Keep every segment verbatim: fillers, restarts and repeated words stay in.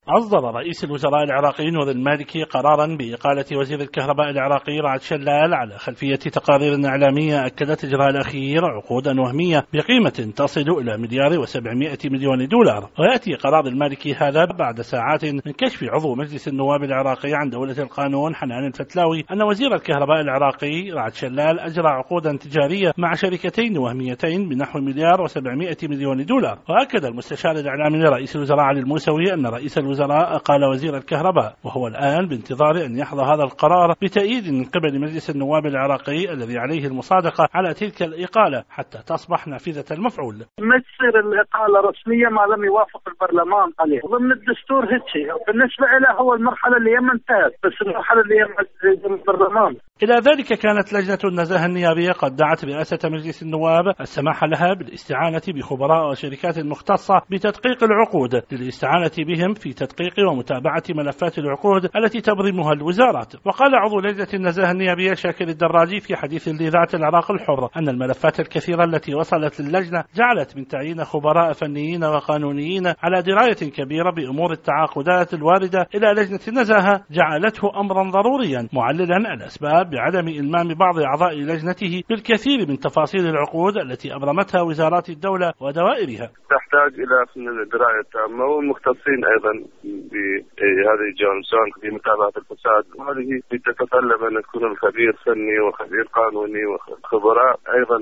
أصدر رئيس الوزراء العراقي نور المالكي قرارا بإقالة وزير الكهرباء العراقي رعد شلال على خلفية تقارير إعلامية أكدت إجراء الأخير عقودا وهمية بقيمة تصل إلى مليار وسبعمائة مليون دولار. ويأتي قرار المالكي هذا بعد ساعات من كشف عضو مجلس النواب العراقي عن دولة القانون حنان الفتلاوي أن وزير الكهرباء العراقي رعد شلال أجرى عقودا تجارية مع شركتين وهميتين بنحو مليار وسبعمائة مليون دولار. وأكد المستشار الإعلامي لرئيس الوزراء علي الموسوي أن رئيس الوزراء أقال وزير الكهرباء، وهو الآن بانتظار أن يحظى هذا القرار بتأييد من قبل مجلس النواب العراقي الذي عليه المصادقة على تلك الإقالة حتى تصبح نافذة المفعول. ما تصير الإقالة رسمية ما لم يوافق البرلمان عليه ضمن الدستور. هيك بالنسبة له هو المرحلة اللي يم انتهت، بس المرحلة اللي يم البرلمان. إلى ذلك كانت لجنة النزاهة النيابية قد دعت رئاسة مجلس النواب السماح لها بالاستعانة بخبراء وشركات مختصة بتدقيق العقود للاستعانة بهم في تدقيق ومتابعة ملفات العقود التي تبرمها الوزارات. وقال عضو لجنة النزاهة النيابية شاكر الدراجي في حديث لإذاعة العراق الحر أن الملفات الكثيرة التي وصلت للجنة جعلت من تعيين خبراء فنيين وقانونيين على دراية كبيرة بأمور التعاقدات الواردة إلى لجنة النزاهة جعلته أمرا ضروريا، معللا الأسباب بعدم إلمام بعض أعضاء لجنته بالكثير من تفاصيل العقود التي أبرمتها وزارات الدولة ودوائرها. تحتاج إلى فن الدراية التامة والمختصين أيضا بهذه الجوانب سواء في متابعة الفساد، وهذه تتطلب أن يكون الخبير فني وخبير قانوني وخبراء أيضا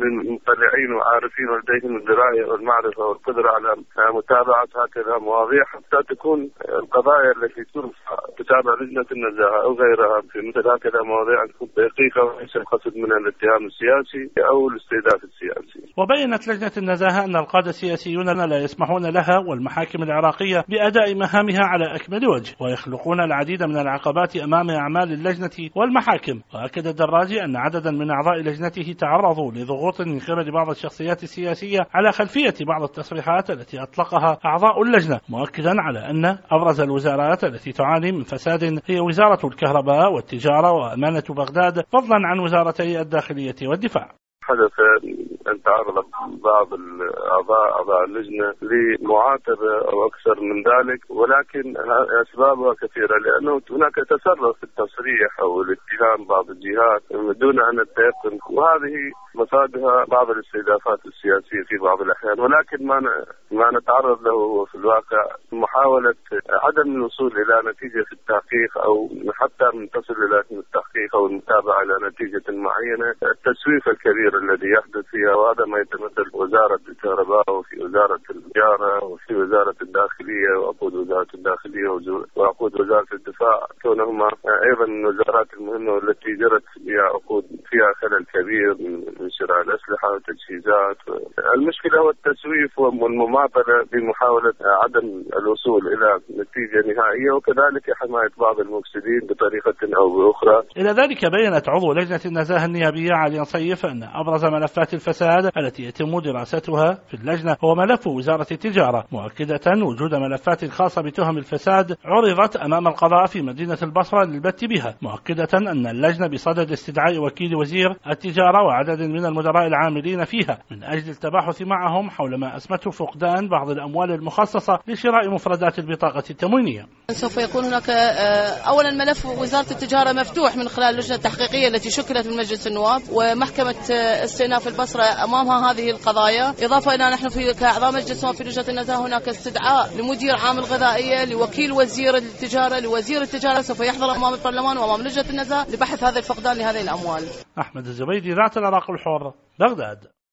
مطلعين وعارفين ولديهم الدراية والمعرفة والقدرة على متابعة هكذا مواضيع حتى تكون القضايا التي تتابع لجنة النزاهة أو غيرها في مثل هكذا مواضيع تكون دقيقة وليس القصد من الاتهام السياسي أو الاستهداف السياسي. وبينت لجنة النزاهة أن القادة السياسيون لا يسمحون لها والمحاكم العراقية بأداء مهامها على أكمل وجه، ويخلقون العديد من العقبات أمام أعمال اللجنة والمحاكم. وأكد الدراجي أن عددا من أعضاء لجنته تعرضوا لضغوط من قبل بعض الشخصيات السياسية على خلفية بعض التصريحات التي أطلقها أعضاء اللجنة، مؤكدا على أن أبرز الوزارات التي تعاني من فساد هي وزارة الكهرباء والتجارة وأمانة بغداد، فضلا عن وزارتي الداخلية والدفاع. حدث أن تعرض بعض الأعضاء أعضاء اللجنة لمعاتبة أو أكثر من ذلك، ولكن أسبابها كثيرة، لأنه هناك تسرع في التصريح أو الاتهام بعض الجهات دون أن التيقن، وهذه مصادها بعض الاستهدافات السياسية في بعض الأحيان. ولكن ما ما نتعرض له هو في الواقع محاولة عدم الوصول إلى نتيجة في التحقيق أو حتى من تصل إلى التحقيق أو المتابعة إلى نتيجة معينة. التسويف الكبير الذي يحدث فيها، وهذا ما يتمثل في وزارة الكهرباء وفي وزارة التجارة وفي وزارة الداخلية وعقود وزارة الداخلية وعقود وزارة الدفاع، كونهما أيضا الوزارات المهمة والتي جرت فيها عقود فيها خلل كبير من شراء الأسلحة والتجهيزات. المشكلة هو التسويف والمماطلة بمحاولة عدم الوصول إلى نتيجة نهائية، وكذلك حماية بعض المفسدين بطريقة أو بأخرى. إلى ذلك بيّنت عضو لجنة النزاهة النيابية علي صيف أن أبرز ملفات الفساد التي يتم دراستها في اللجنة هو ملف وزارة التجارة، مؤكدة وجود ملفات خاصة بتهم الفساد عرضت أمام القضاء في مدينة البصرة للبت بها، مؤكدة أن اللجنة بصدد استدعاء وكيل وزير التجارة وعدد من المدراء العاملين فيها من أجل التباحث معهم حول ما أسمته فقدان بعض الأموال المخصصة لشراء مفردات البطاقة التموينية. سوف يكون هناك أولا ملف وزارة التجارة مفتوح من خلال اللجنة التحقيقية التي شكلت من مجلس النواب، ومحكمة استئناف البصرة أمامها هذه القضايا، إضافة إلى نحن في كأعضاء مجلس النواب في لجنة النزاهة هناك استدعاء لمدير عام الغذائية، لوكيل وزير التجارة، لوزير التجارة، سوف يحضر أمام البرلمان وأمام لجنة النزاهة لبحث هذا الفقدان لهذه الأموال. أحمد الزبيدي، إذاعة العراق الحر، بغداد.